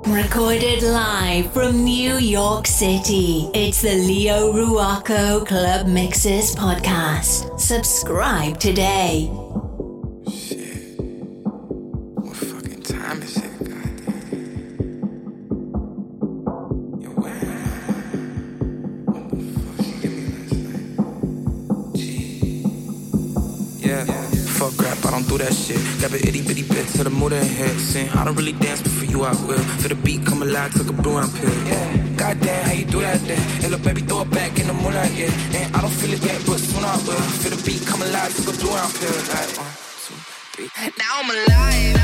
Recorded live from New York City, it's the Leo Ruaco Club Mixes podcast. Subscribe today. Shit. What fucking time is it? Goddamn. Yo, what the fuck she give me last night? Gee. Yeah. Fuck rap, I don't do that shit. Got an itty bitty bit to the mood and hit. Sin, I don't really dance, but for you I will. For the beat, come alive, took a blue and pill. Yeah, goddamn, how you do that then? Hey, look, baby, throw it back in the moonlight, yeah. And I don't feel it yet, but soon I will. For the beat, come alive, took a blue and pill. Like 1, 2, 3. Now I'm alive.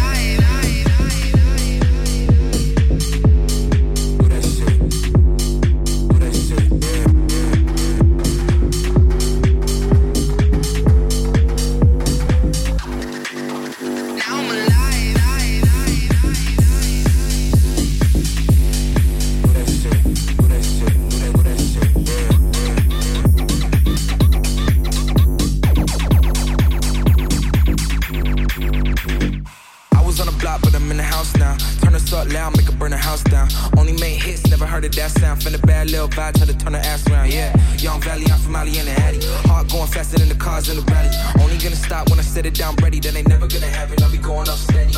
Loud, make her burn the house down. Only made hits, never heard of that sound. Finna bad little vibe, try to turn her ass around, yeah. Young Valley, I'm from Mali and the Addy. Heart going faster than the cars in the rally. Only gonna stop when I set it down ready. Then they never gonna have it. I'll be going up steady.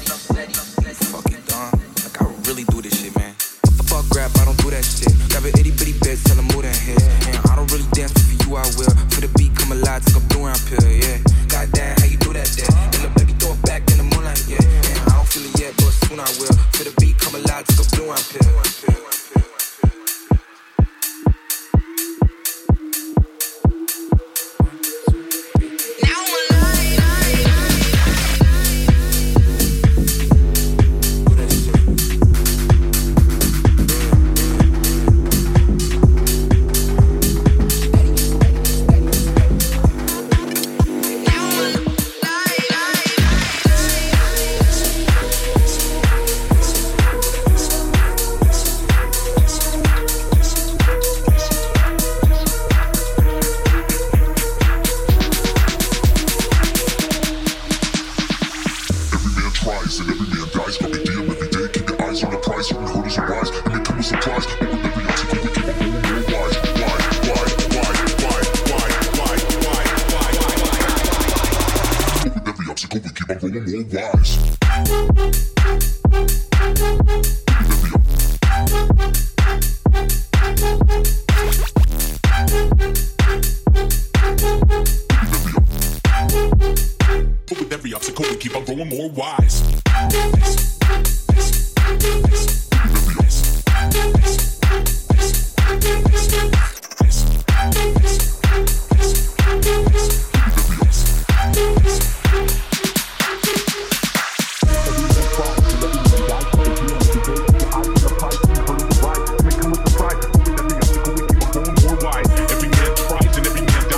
Fuck it, dog. Like I really do this shit, man. Fuck rap, I don't do that shit. Grab an itty bitty bitch, tell her move that hit. And I don't really dance, but for you I will. For the beat, come alive, take a blue round pill, yeah. Goddamn, how you do that there? And look, baby, throw it back in the moonlight, yeah. And I don't feel it yet, but soon I will. For the beat, come alive, take a blue round pill.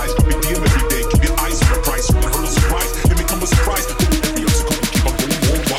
Surprise, let me come with surprise. Every obstacle we keep on going more wide.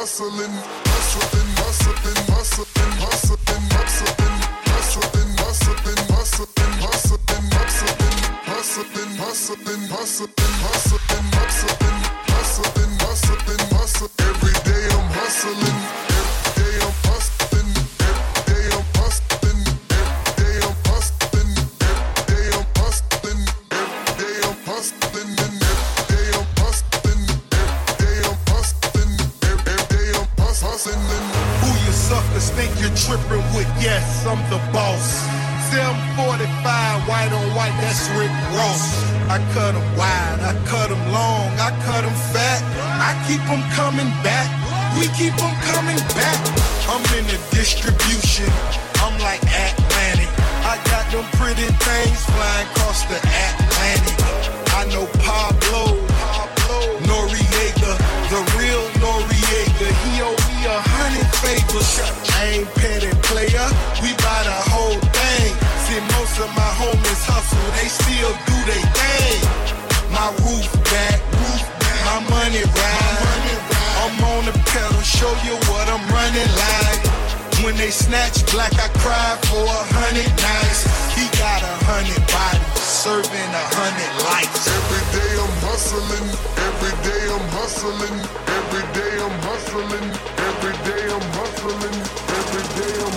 hustling, hustling, hustling, hustling, hustling, hustling, hustling, hustling, hustling, hustling, hustling, hustling, hustling, hustling, hustling, hustling, hustling, hustling, hustling. Every day I'm hustling. Every day I'm hustling. Every day I'm hustling. Every day I'm hustling. Every day I'm hustling. Every day I'm hustling. Every day I'm hustling. Every day I'm hustling. Every day I'm hustling. Who you suckers think you're tripping with? Yes, I'm the boss. 745, white on white, that's Rick Ross. I cut 'em wide, I cut 'em long, I cut 'em fat. I keep 'em coming back, we keep 'em coming back. I'm in the distribution, I'm like Atlantic. I got them pretty things flying across the Atlantic. I know Pablo Noriega, the real Noriega. He owe me 100 favors. I ain't petty player, we buy the whole thing. See, most of my homies hustle, they still do they thing. My roof back, my money ride. I'm on the pedal, show you what I'm running like. When they snatch black, I cry for 100 nights. He got 100 bodies, serving 100 lives. Every day I'm hustling. Every day I'm hustling. Every day I'm hustling. Every day I'm hustling. Every day I'm.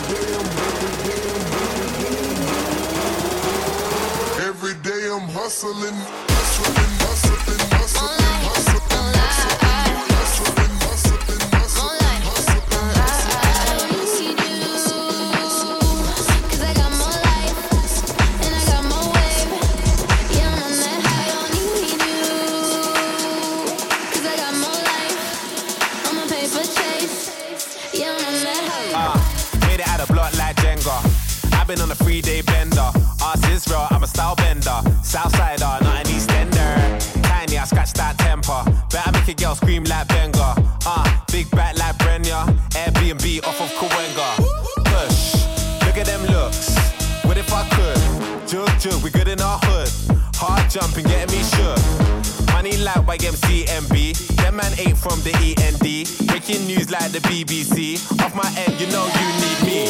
Every day I'm hustling, hustling, hustling, hustling, hustling, hustling, hustling, hustling, hustling, hustling. I don't need you, 'cause I got more life, and I got more wave. Yeah, I'm on that high, I don't need you, 'cause I got more life, I'm a paper chase. Yeah, I'm on that high. Made it out of block like Jenga. I've been on a 3-day bender. Ask Israel, I'm a style bender. Southsider, not an Eastender. Tiny, I scratch that temper. Better make a girl scream like Benga. Big back like Brenya. Airbnb off of Kawenga. Push, look at them looks. What if I could? Jug, we good in our hood. Hard jumping, getting me shook. Money like YMCMB. Them man ain't from the END. Breaking news like the BBC. Off my end, you know you need me.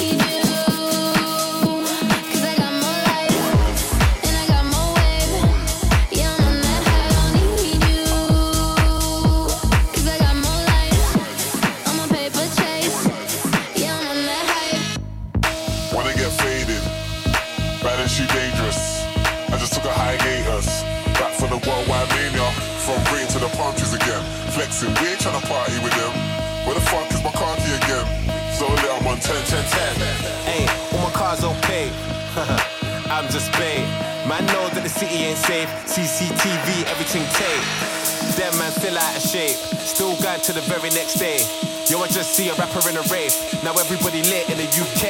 She dangerous. I just took a hiatus. Back for the worldwide mania. From Britain to the palm trees again. Flexing, we ain't tryna party with them. Where the fuck is my car key again? So lit, I'm on 10. Hey, all my cars okay. I'm just bait. Man know that the city ain't safe. CCTV, everything tape. Them man still out of shape. Still going to the very next day. Yo, I just see a rapper in a rave. Now everybody lit in the UK.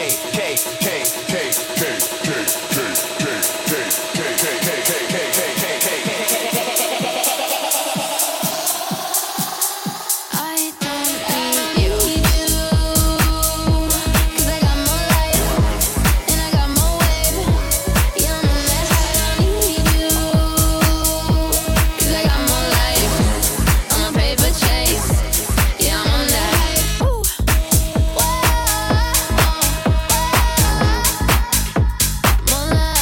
More life.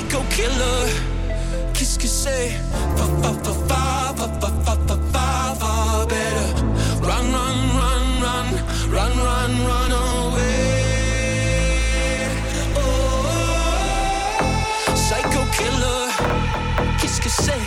psycho killer. Qu'est-ce que c'est? Better run, run, run, run, run, run, run away. Oh, psycho killer. Qu'est-ce que c'est?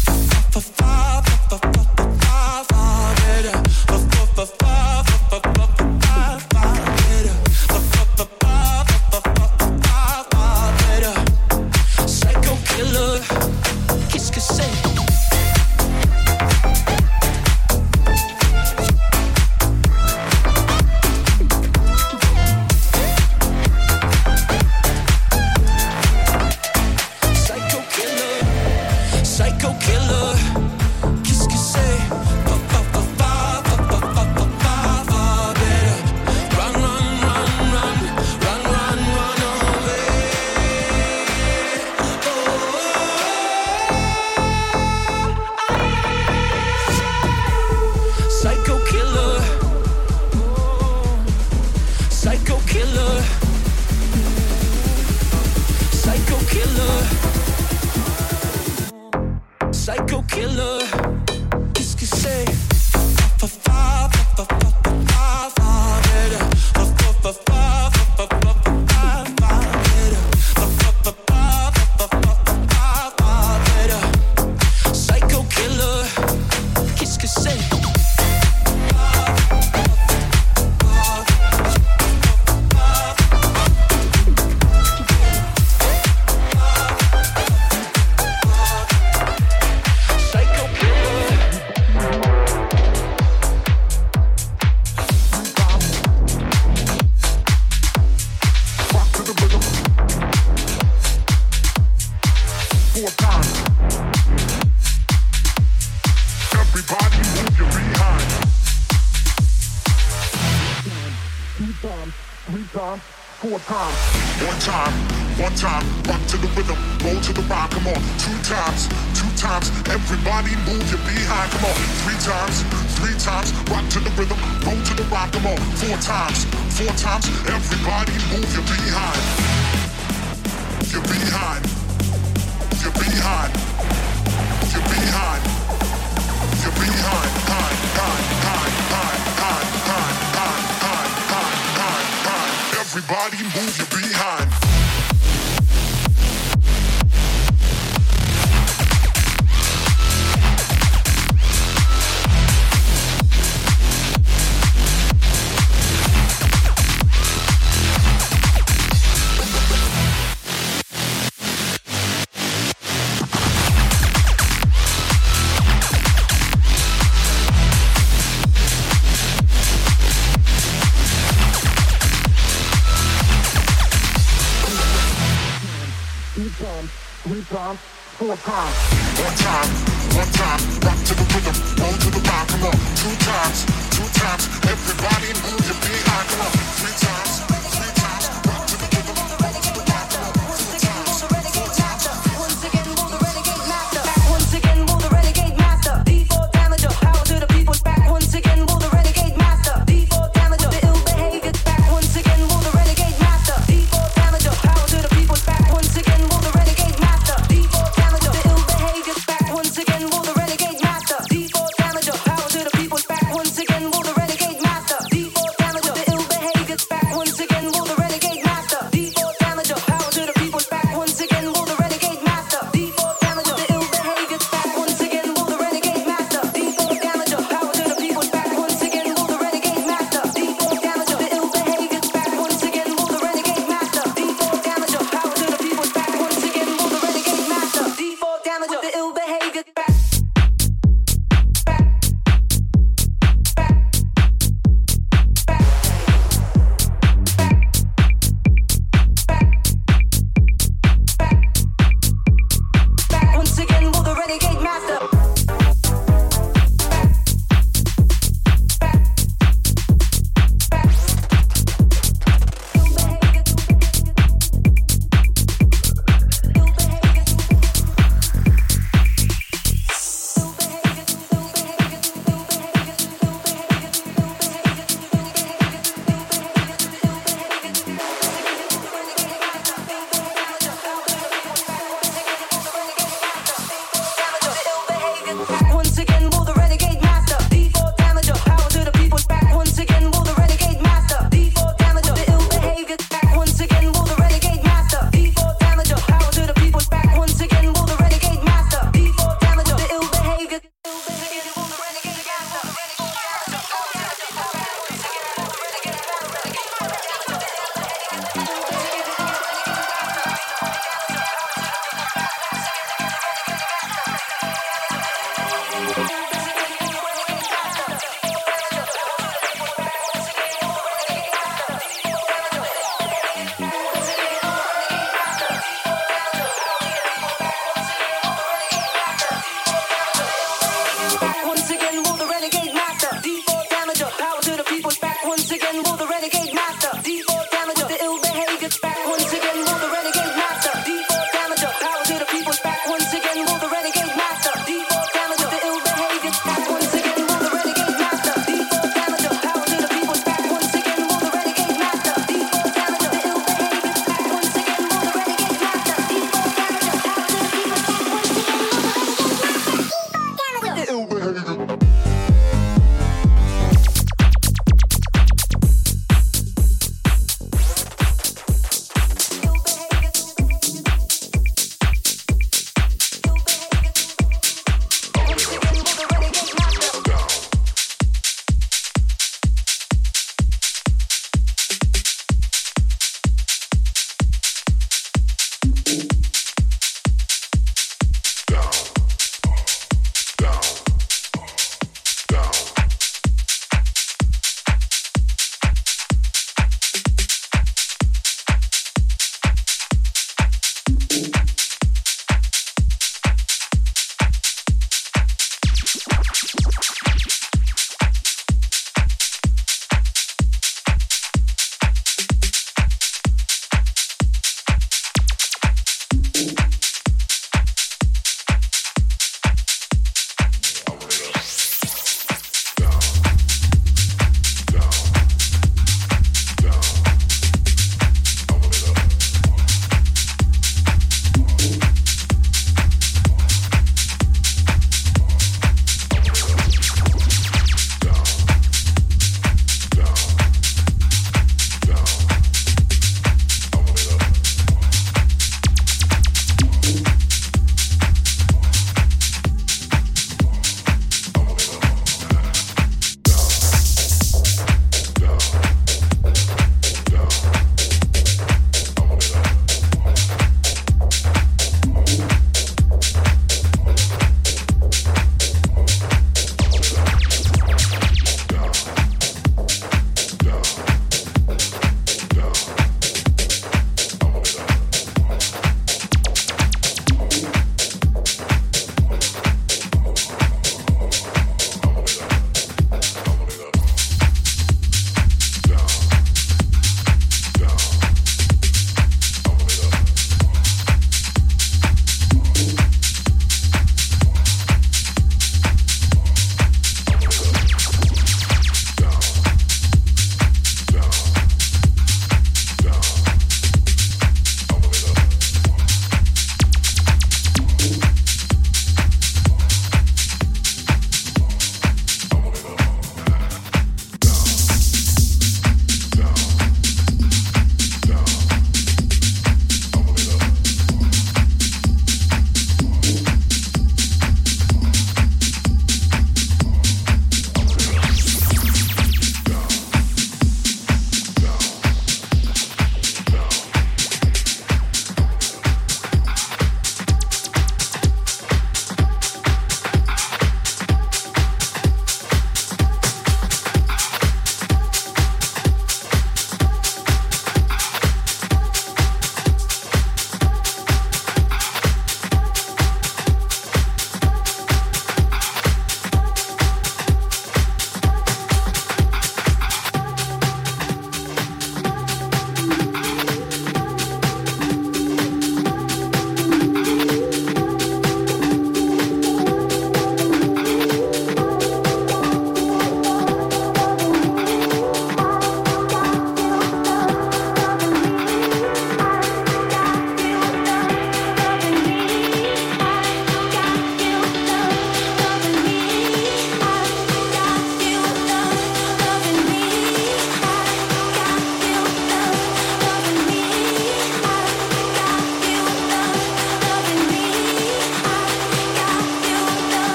Everybody move your behind. Three times, four times. One time, rock to the rhythm, roll to the rock, come on. Two times, everybody move your behind, come on. Three times, rock to the rhythm, roll to the rock, come on. Two times, once again, will the renegade master. Once again, will the renegade master. D4 damager, power to the people's back. Once again, will the renegade master. D4 damager, the ill behavior back. Once again, will the renegade master. D4 damager, power to the people's back. Once again, will the renegade master. D4 damager, the ill behavior back. Once again, will the renegade master. D4 damager, power to the people's back. Once again, will the renegade master. D4 damager, the ill behavior.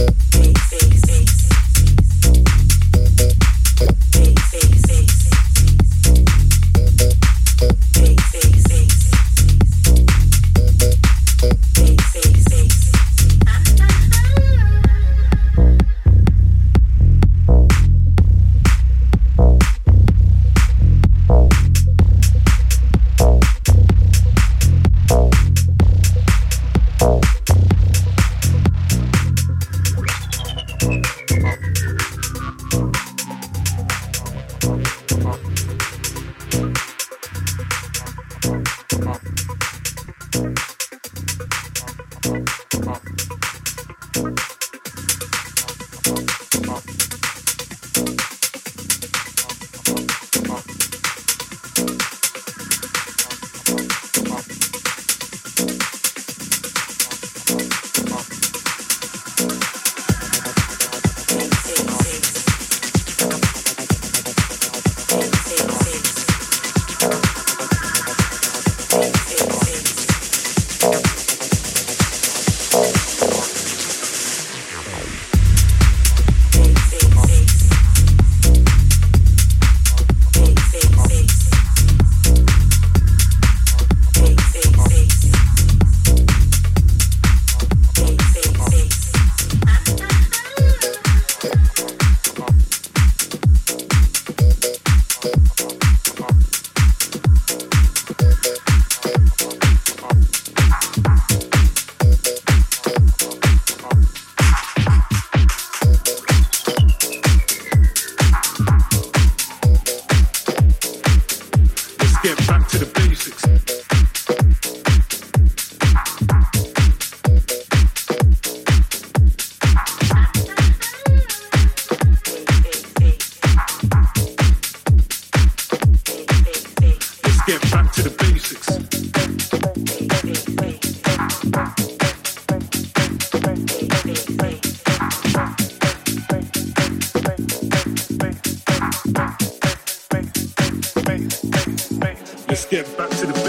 Let's get back to the